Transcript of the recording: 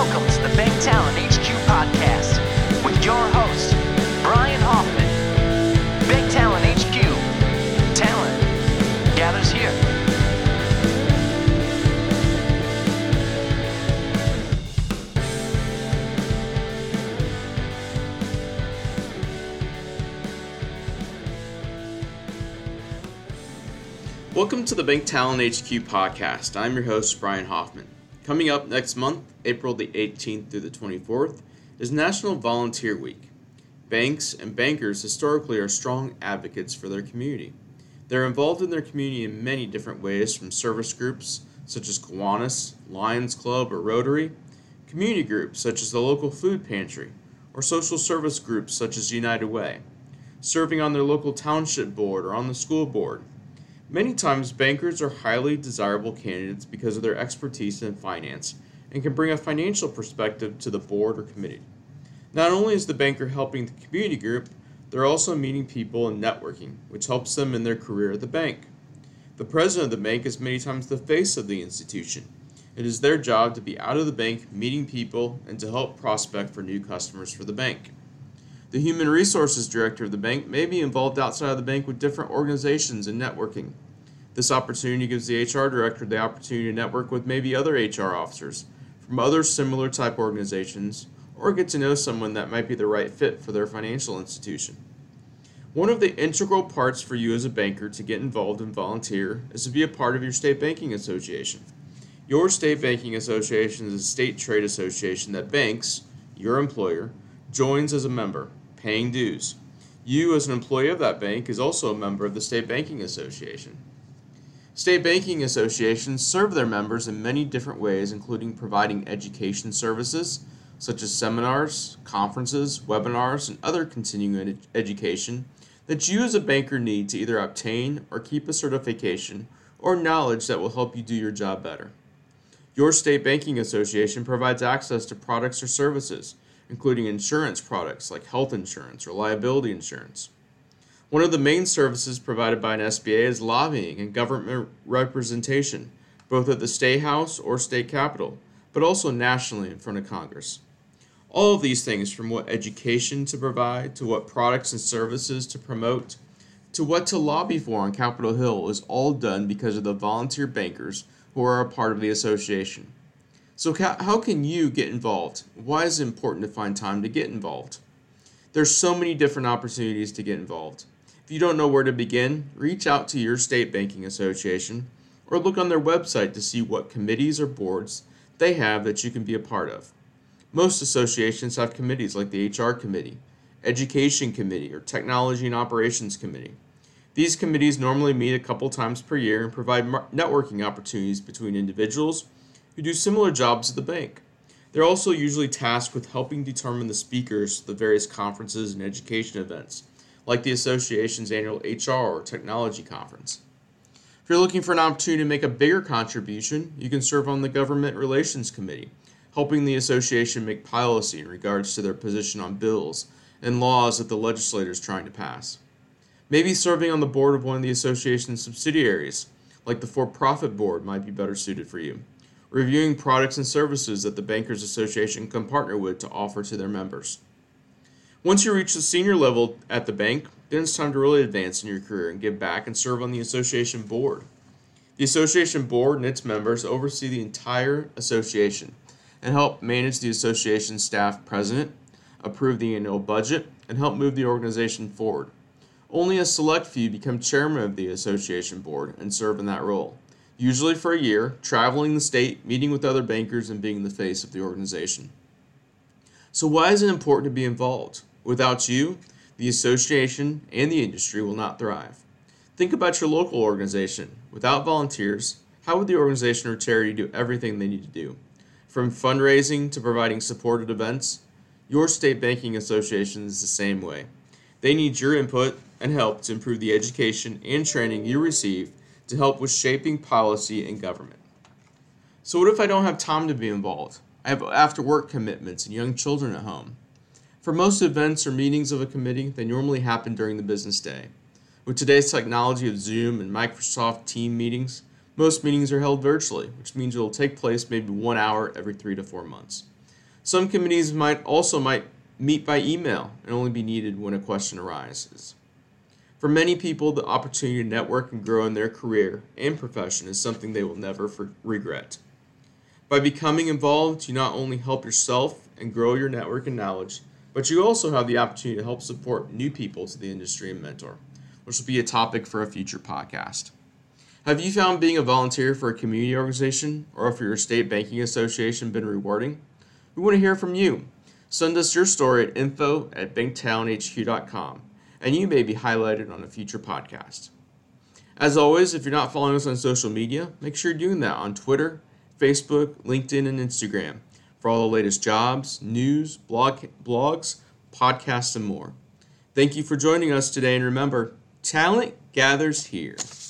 Welcome to the Bank Talent HQ podcast with your host, Brian Hoffman. Bank Talent HQ. Talent gathers here. Welcome to the Bank Talent HQ podcast. I'm your host, Brian Hoffman. Coming up next month, April the 18th through the 24th, is National Volunteer Week. Banks and bankers historically are strong advocates for their community. They're involved in their community in many different ways, from service groups such as Kiwanis, Lions Club, or Rotary, community groups such as the local food pantry, or social service groups such as United Way, serving on their local township board or on the school board. Many times, bankers are highly desirable candidates because of their expertise in finance and can bring a financial perspective to the board or committee. Not only is the banker helping the community group, they're also meeting people and networking, which helps them in their career at the bank. The president of the bank is many times the face of the institution. It is their job to be out of the bank, meeting people, and to help prospect for new customers for the bank. The human resources director of the bank may be involved outside of the bank with different organizations and networking. This opportunity gives the HR director the opportunity to network with maybe other HR officers from other similar type organizations, or get to know someone that might be the right fit for their financial institution. One of the integral parts for you as a banker to get involved and volunteer is to be a part of your state banking association. Your state banking association is a state trade association that banks, your employer, joins as a member, paying dues. You as an employee of that bank is also a member of the State Banking Association. State banking associations serve their members in many different ways, including providing education services such as seminars, conferences, webinars, and other continuing education that you as a banker need to either obtain or keep a certification or knowledge that will help you do your job better. Your state banking association provides access to products or services, including insurance products like health insurance or liability insurance. One of the main services provided by an SBA is lobbying and government representation, both at the State House or State Capitol, but also nationally in front of Congress. All of these things, from what education to provide, to what products and services to promote, to what to lobby for on Capitol Hill, is all done because of the volunteer bankers who are a part of the association. So how can you get involved? Why is it important to find time to get involved? There's so many different opportunities to get involved. If you don't know where to begin, reach out to your state banking association or look on their website to see what committees or boards they have that you can be a part of. Most associations have committees like the HR committee, education committee, or technology and operations committee. These committees normally meet a couple times per year and provide networking opportunities between individuals who do similar jobs at the bank. They're also usually tasked with helping determine the speakers for the various conferences and education events, like the association's annual HR or technology conference. If you're looking for an opportunity to make a bigger contribution, you can serve on the Government Relations Committee, helping the association make policy in regards to their position on bills and laws that the legislature is trying to pass. Maybe serving on the board of one of the association's subsidiaries, like the for-profit board, might be better suited for you. Reviewing products and services that the Bankers Association can partner with to offer to their members. Once you reach the senior level at the bank, then it's time to really advance in your career and give back and serve on the association board. The association board and its members oversee the entire association and help manage the association staff president, approve the annual budget, and help move the organization forward. Only a select few become chairman of the association board and serve in that role, usually for a year, traveling the state, meeting with other bankers, and being the face of the organization. So why is it important to be involved? Without you, the association and the industry will not thrive. Think about your local organization. Without volunteers, how would the organization or charity do everything they need to do? From fundraising to providing support at events, your state banking association is the same way. They need your input and help to improve the education and training you receive to help with shaping policy and government. So what if I don't have time to be involved? I have after-work commitments and young children at home. For most events or meetings of a committee, they normally happen during the business day. With today's technology of Zoom and Microsoft Teams meetings, most meetings are held virtually, which means it will take place maybe 1 hour every 3 to 4 months. Some committees might meet by email and only be needed when a question arises. For many people, the opportunity to network and grow in their career and profession is something they will never regret. By becoming involved, you not only help yourself and grow your network and knowledge, but you also have the opportunity to help support new people to the industry and mentor, which will be a topic for a future podcast. Have you found being a volunteer for a community organization or for your state banking association been rewarding? We want to hear from you. Send us your story at info@banktalonthq.com, and you may be highlighted on a future podcast. As always, if you're not following us on social media, make sure you're doing that on Twitter, Facebook, LinkedIn, and Instagram for all the latest jobs, news, blogs, podcasts, and more. Thank you for joining us today, and remember, talent gathers here.